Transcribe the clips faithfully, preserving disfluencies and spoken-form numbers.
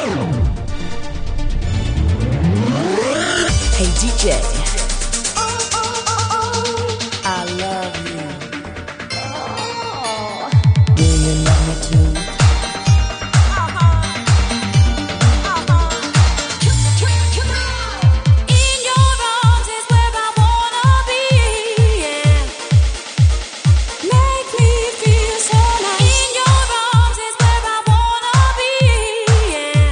Hey D J, I love you. Do you love me too? In your arms is where I wanna be, yeah. Make me feel so nice. In your arms is where I wanna be, yeah.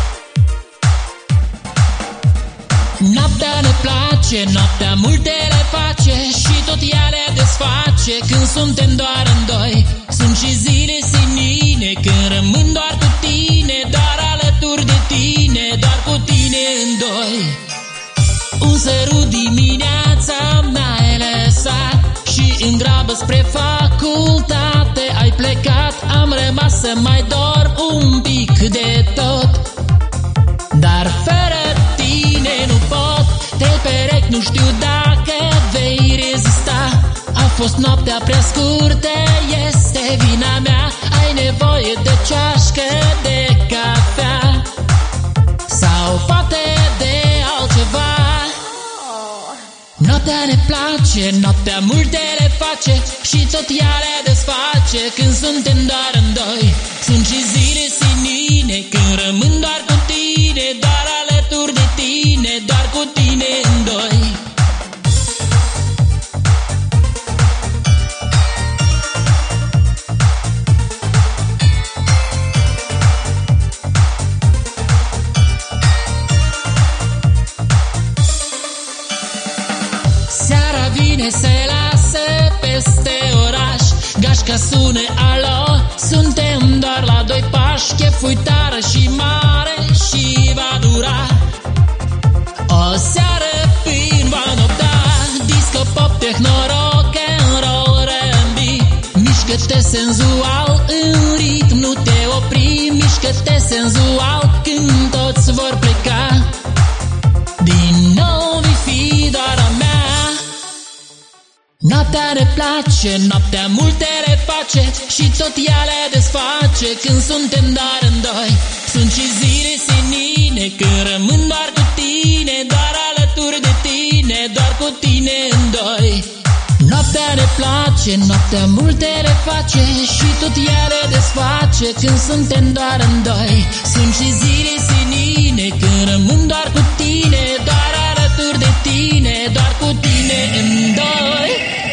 Noaptea ne place, noaptea multe le face și tot ea le desface când suntem doar în doi. Sunt și zile senine când rămân doar cu tine, doar alături de tine, doar cu tine în doi. Un sărut dimineața m-ai lăsat și în grabă spre facultate ai plecat. Am rămas să mai dorm un pic de tot, dar fără tine nu pot. Te perec, nu știu dacă vei rezista. A fost noaptea prea scurtă, este vina mea. Ai nevoie de ceașcă de cafea sau poate de altceva. Noaptea ne place, noaptea multe le face și tot ea le desface când suntem doar în doi. Sunt și zile senine când rămân doar cu tine, doar alături de tine, doar cu tine în doi. Seara vine, se lasă peste oraș, gașca sună, alo, suntem doar la doi pași. Chef uitară și mare și va dura o seară prin va nopta. Disco, pop, techno, rock and roll, R and B. Mișcă-te senzual în ritm, nu te opri. Mișcă-te senzual când toți vor pleca. Din nou vei fi doar a mea. Noaptea ne place, noaptea multe le face și tot ea le desface când suntem doar în doi. Sunt și zile senine când rămân doar cu tine, doar alături de tine, doar cu tine în doi. Noaptea ne place, noaptea multe le face și tot ea le desface când suntem doar în doi. Sunt și zile senine când rămân doar cu tine, doar alături de tine, doar cu tine în doi.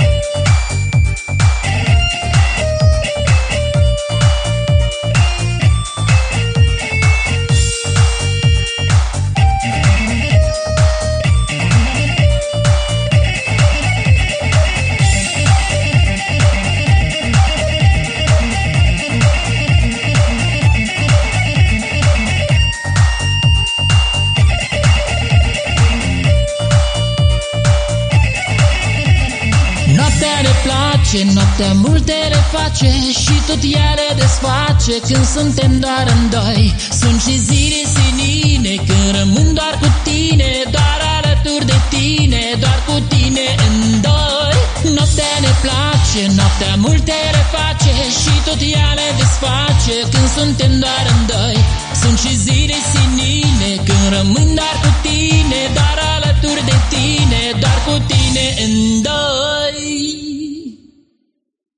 Noaptea ne place, noaptea multe le face și tot ea le desface când suntem doar în doi. Sunt și zile senine când rămân doar cu tine, doar alături de tine, doar cu tine în doi. Noaptea ne place, noaptea multe le face și tot ea le desface când suntem doar în doi. Sunt și zile senine când rămân doar